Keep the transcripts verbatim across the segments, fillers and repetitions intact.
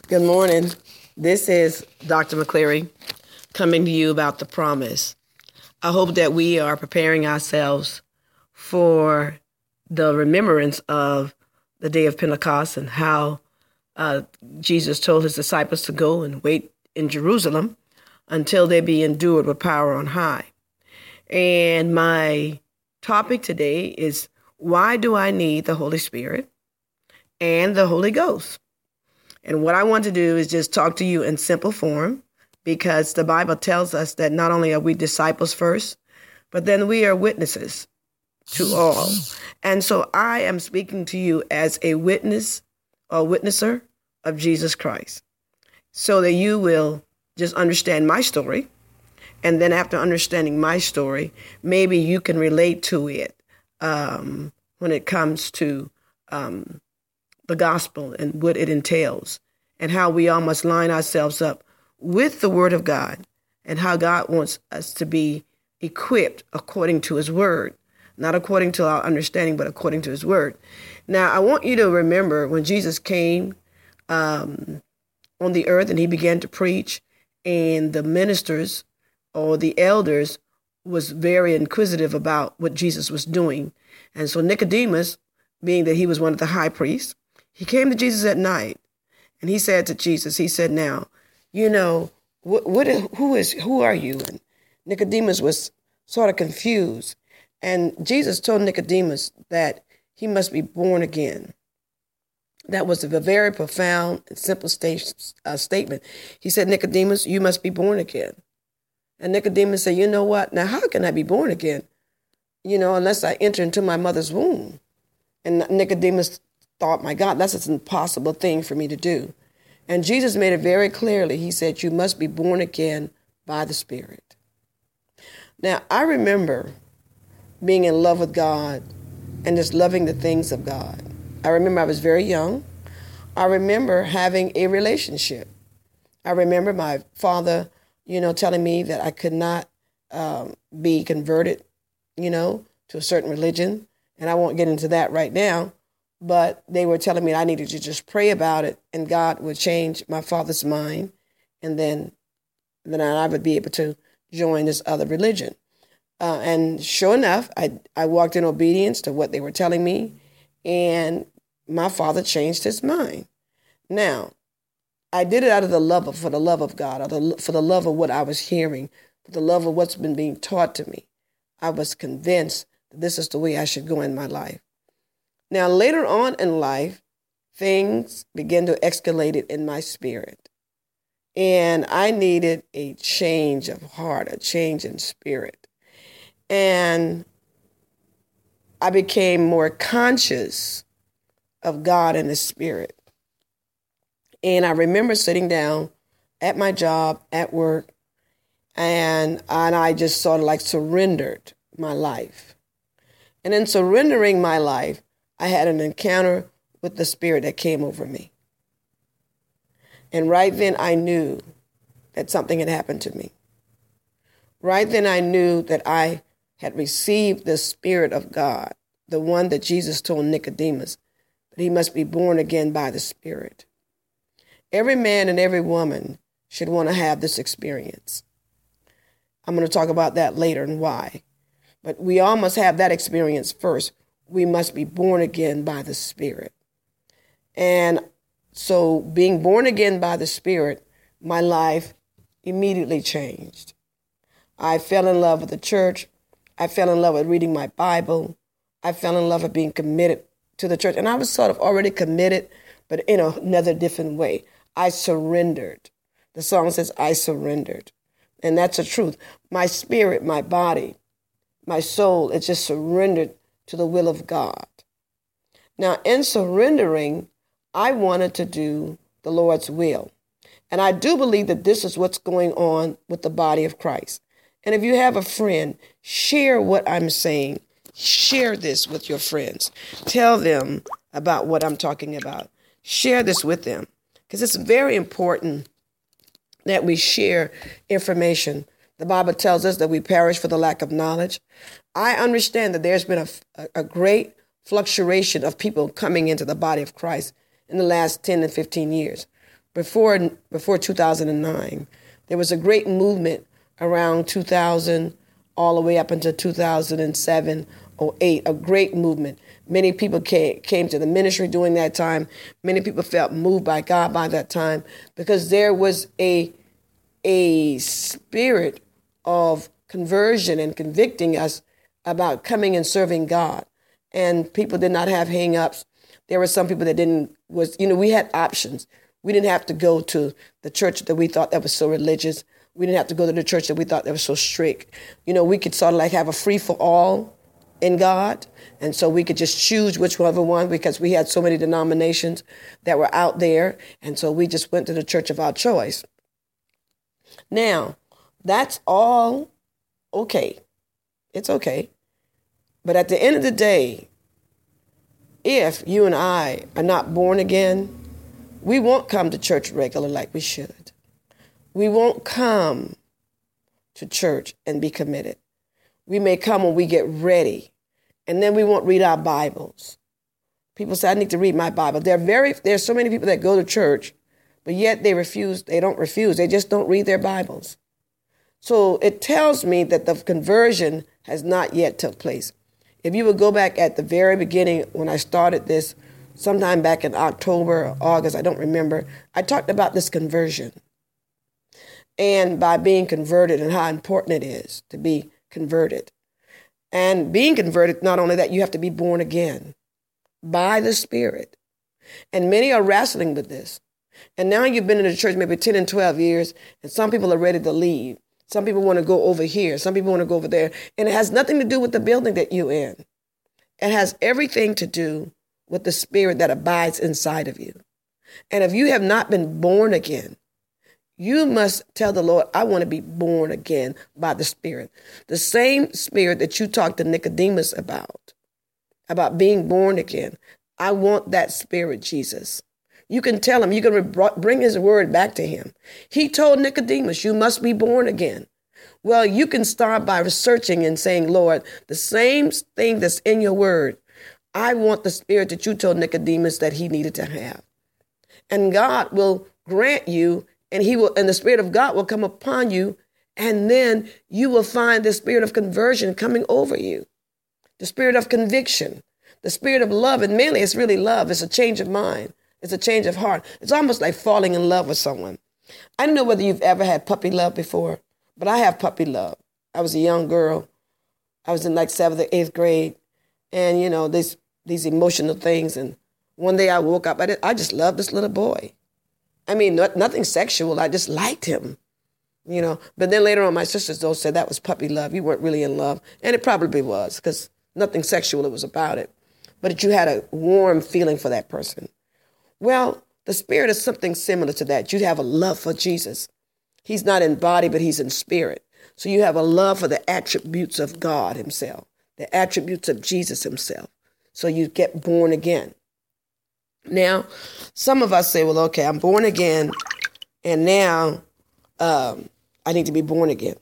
Good morning. This is Doctor McCleary coming to you about the promise. I hope that we are preparing ourselves for the remembrance of the day of Pentecost and how uh, Jesus told his disciples to go and wait in Jerusalem until they be endued with power on high. And my topic today is, why do I need the Holy Spirit and the Holy Ghost? And what I want to do is just talk to you in simple form, because the Bible tells us that not only are we disciples first, but then we are witnesses to all. And so I am speaking to you as a witness or witnesser of Jesus Christ, so that you will just understand my story. And then after understanding my story, maybe you can relate to it um, when it comes to um, the gospel and what it entails, and how we all must line ourselves up with the Word of God, and how God wants us to be equipped according to his Word, not according to our understanding, but according to his Word. Now, I want you to remember when Jesus came um, on the earth and he began to preach, and the ministers or the elders was very inquisitive about what Jesus was doing. And so Nicodemus, being that he was one of the high priests, he came to Jesus at night, and he said to Jesus, he said, now, you know, what, what, who is, who are you? And Nicodemus was sort of confused. And Jesus told Nicodemus that he must be born again. That was a very profound and simple sta- uh, statement. He said, Nicodemus, you must be born again. And Nicodemus said, you know what? Now, how can I be born again? You know, unless I enter into my mother's womb. And Nicodemus thought, my God, that's an impossible thing for me to do. And Jesus made it very clearly. He said, you must be born again by the Spirit. Now, I remember being in love with God and just loving the things of God. I remember I was very young. I remember having a relationship. I remember my father, you know, telling me that I could not um, be converted, you know, to a certain religion. And I won't get into that right now. But they were telling me I needed to just pray about it, and God would change my father's mind, and then then I would be able to join this other religion. Uh, and sure enough, I, I walked in obedience to what they were telling me, and my father changed his mind. Now, I did it out of the love of, for the love of God, or the, for the love of what I was hearing, for the love of what's been being taught to me. I was convinced that this is the way I should go in my life. Now, later on in life, things began to escalate in my spirit. And I needed a change of heart, a change in spirit. And I became more conscious of God and his Spirit. And I remember sitting down at my job, at work, and, and I just sort of like surrendered my life. And in surrendering my life, I had an encounter with the Spirit that came over me. And right then I knew that something had happened to me. Right then I knew that I had received the Spirit of God, the one that Jesus told Nicodemus, that he must be born again by the Spirit. Every man and every woman should want to have this experience. I'm going to talk about that later and why. But we all must have that experience first. We must be born again by the Spirit. And so being born again by the Spirit, my life immediately changed. I fell in love with the church. I fell in love with reading my Bible. I fell in love with being committed to the church. And I was sort of already committed, but in another different way. I surrendered. The song says, I surrendered. And that's the truth. My spirit, my body, my soul, it just surrendered to the will of God. Now, in surrendering, I wanted to do the Lord's will. And I do believe that this is what's going on with the body of Christ. And if you have a friend, share what I'm saying. Share this with your friends. Tell them about what I'm talking about. Share this with them, because it's very important that we share information. The Bible tells us that we perish for the lack of knowledge. I understand that there's been a, a great fluctuation of people coming into the body of Christ in the last ten and fifteen years. before before two thousand nine. There was a great movement around two thousand all the way up until two thousand seven or eight, a great movement. Many people came, came to the ministry during that time. Many people felt moved by God by that time because there was a, a spirit of conversion and convicting us about coming and serving God. And people did not have hang-ups. There were some people that didn't, was you know, we had options. We didn't have to go to the church that we thought that was so religious. We didn't have to go to the church that we thought that was so strict. You know, we could sort of like have a free-for-all in God. And so we could just choose whichever one because we had so many denominations that were out there. And so we just went to the church of our choice. Now, that's all okay. It's okay. But at the end of the day, if you and I are not born again, we won't come to church regular like we should. We won't come to church and be committed. We may come when we get ready, and then we won't read our Bibles. People say, I need to read my Bible. There are very, there's so many people that go to church, but yet they refuse, they don't refuse, they just don't read their Bibles. So it tells me that the conversion has not yet took place. If you would go back at the very beginning when I started this, sometime back in October or August, I don't remember, I talked about this conversion. And by being converted and how important it is to be converted. And being converted, not only that, you have to be born again by the Spirit. And many are wrestling with this. And now you've been in the church maybe ten and twelve years, and some people are ready to leave. Some people want to go over here. Some people want to go over there. And it has nothing to do with the building that you're in. It has everything to do with the Spirit that abides inside of you. And if you have not been born again, you must tell the Lord, I want to be born again by the Spirit. The same Spirit that you talked to Nicodemus about, about being born again. I want that Spirit, Jesus. You can tell him, you can bring his word back to him. He told Nicodemus, you must be born again. Well, you can start by researching and saying, Lord, the same thing that's in your word, I want the Spirit that you told Nicodemus that he needed to have. And God will grant you, and he will, and the Spirit of God will come upon you, and then you will find the Spirit of conversion coming over you, the Spirit of conviction, the Spirit of love. And mainly it's really love. It's a change of mind. It's a change of heart. It's almost like falling in love with someone. I don't know whether you've ever had puppy love before, but I have puppy love. I was a young girl. I was in like seventh or eighth grade. And, you know, these, these emotional things. And one day I woke up, I, did, I just loved this little boy. I mean, not, nothing sexual. I just liked him, you know. But then later on, my sisters, though, said that was puppy love. You weren't really in love. And it probably was, because nothing sexual it was about it. But you had a warm feeling for that person. Well, the Spirit is something similar to that. You have a love for Jesus. He's not in body, but he's in spirit. So you have a love for the attributes of God himself, the attributes of Jesus himself. So you get born again. Now, some of us say, well, okay, I'm born again, and now um, I need to be born again.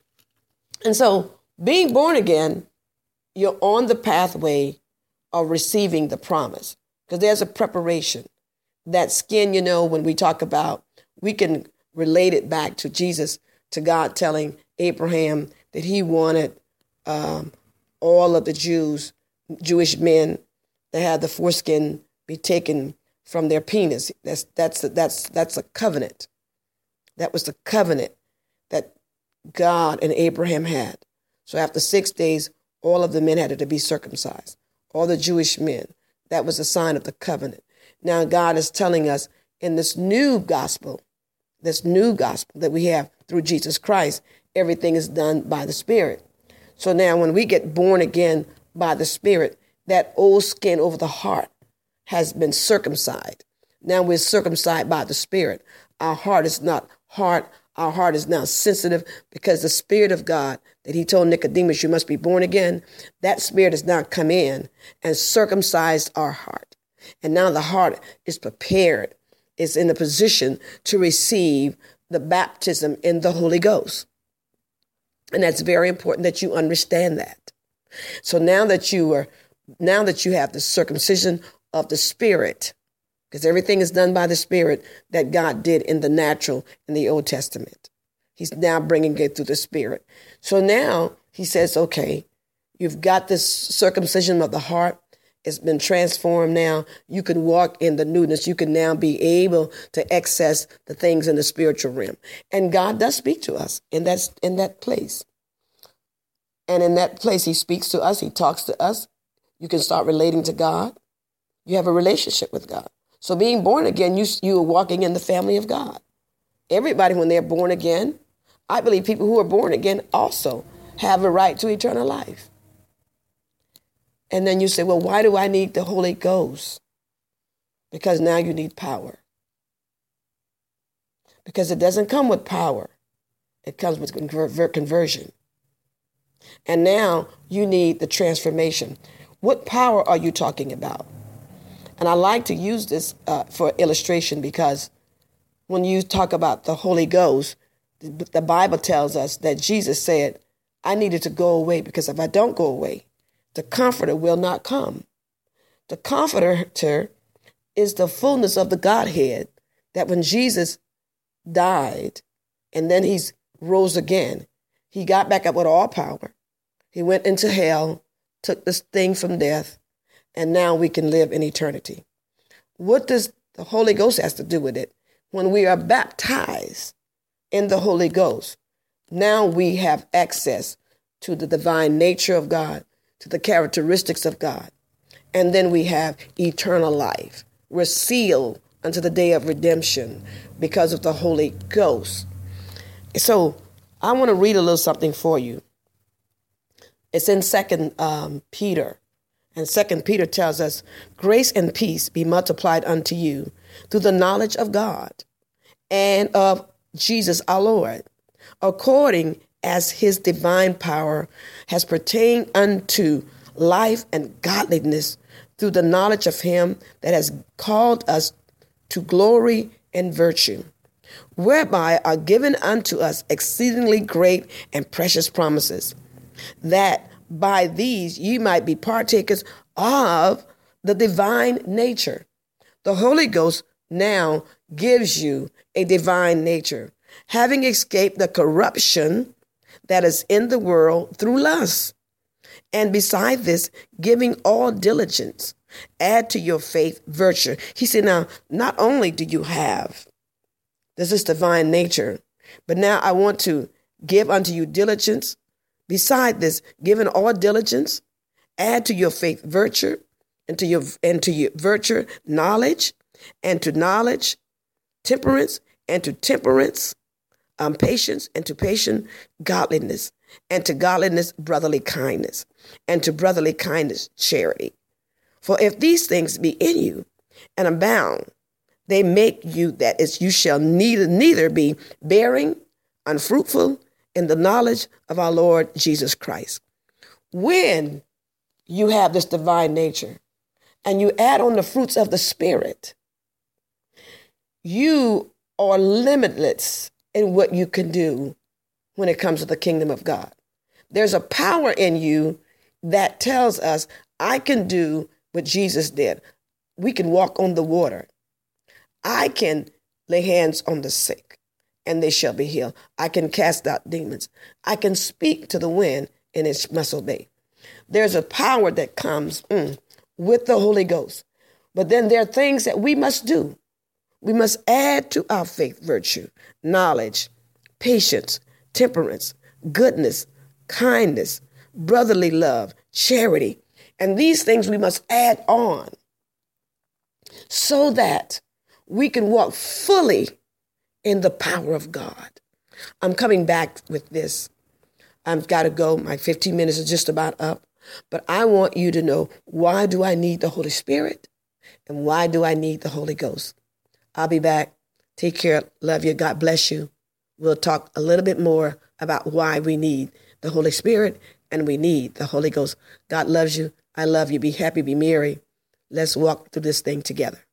And so being born again, you're on the pathway of receiving the promise, because there's a preparation. That skin, you know, when we talk about, we can relate it back to Jesus, to God telling Abraham that he wanted um, all of the Jews, Jewish men that had the foreskin be taken from their penis. That's that's that's that's a covenant. That was the covenant that God and Abraham had. So after six days, all of the men had to be circumcised. All the Jewish men. That was a sign of the covenant. Now God is telling us in this new gospel, this new gospel that we have through Jesus Christ, everything is done by the Spirit. So now when we get born again by the Spirit, that old skin over the heart has been circumcised. Now we're circumcised by the Spirit. Our heart is not hard. Our heart is now sensitive because the Spirit of God that he told Nicodemus, you must be born again. That Spirit has now come in and circumcised our heart. And now the heart is prepared, is in a position to receive the baptism in the Holy Ghost. And that's very important that you understand that. So now that you are, now that you have the circumcision of the Spirit, because everything is done by the Spirit that God did in the natural in the Old Testament. He's now bringing it through the Spirit. So now he says, okay, you've got this circumcision of the heart. It's been transformed now. You can walk in the newness. You can now be able to access the things in the spiritual realm. And God does speak to us in that, in that place. And in that place, he speaks to us. He talks to us. You can start relating to God. You have a relationship with God. So being born again, you, you are walking in the family of God. Everybody, when they're born again, I believe people who are born again also have a right to eternal life. And then you say, well, why do I need the Holy Ghost? Because now you need power. Because it doesn't come with power. It comes with conver- conversion. And now you need the transformation. What power are you talking about? And I like to use this uh, for illustration, because when you talk about the Holy Ghost, the, the Bible tells us that Jesus said, I needed to go away, because if I don't go away, the Comforter will not come. The Comforter is the fullness of the Godhead, that when Jesus died and then he rose again, he got back up with all power. He went into hell, took this thing from death, and now we can live in eternity. What does the Holy Ghost has to do with it? When we are baptized in the Holy Ghost, now we have access to the divine nature of God, to the characteristics of God. And then we have eternal life. We're sealed unto the day of redemption because of the Holy Ghost. So I want to read a little something for you. It's in Second um, Peter. And Second Peter tells us, grace and peace be multiplied unto you through the knowledge of God and of Jesus our Lord, according as his divine power has pertained unto life and godliness through the knowledge of him that has called us to glory and virtue, whereby are given unto us exceedingly great and precious promises, that by these ye might be partakers of the divine nature. The Holy Ghost now gives you a divine nature, having escaped the corruption that is in the world through lust. And beside this, giving all diligence, add to your faith virtue. He said, now, not only do you have this is divine nature, but now I want to give unto you diligence. Beside this, giving all diligence, add to your faith virtue, and to your and to your virtue knowledge, and to knowledge temperance, and to temperance um, patience, and to patience godliness, and to godliness brotherly kindness, and to brotherly kindness charity. For if these things be in you and abound, they make you that is you shall neither neither be barren, unfruitful in the knowledge of our Lord Jesus Christ. When you have this divine nature and you add on the fruits of the Spirit, you are limitless in what you can do when it comes to the kingdom of God. There's a power in you that tells us, I can do what Jesus did. We can walk on the water. I can lay hands on the sick, and they shall be healed. I can cast out demons. I can speak to the wind, and it must obey. There's a power that comes mm, with the Holy Ghost. But then there are things that we must do. We must add to our faith virtue, knowledge, patience, temperance, goodness, kindness, brotherly love, charity. And these things we must add on so that we can walk fully in the power of God. I'm coming back with this. I've got to go. My fifteen minutes is just about up. But I want you to know, why do I need the Holy Spirit? And why do I need the Holy Ghost? I'll be back. Take care. Love you. God bless you. We'll talk a little bit more about why we need the Holy Spirit and we need the Holy Ghost. God loves you. I love you. Be happy. Be merry. Let's walk through this thing together.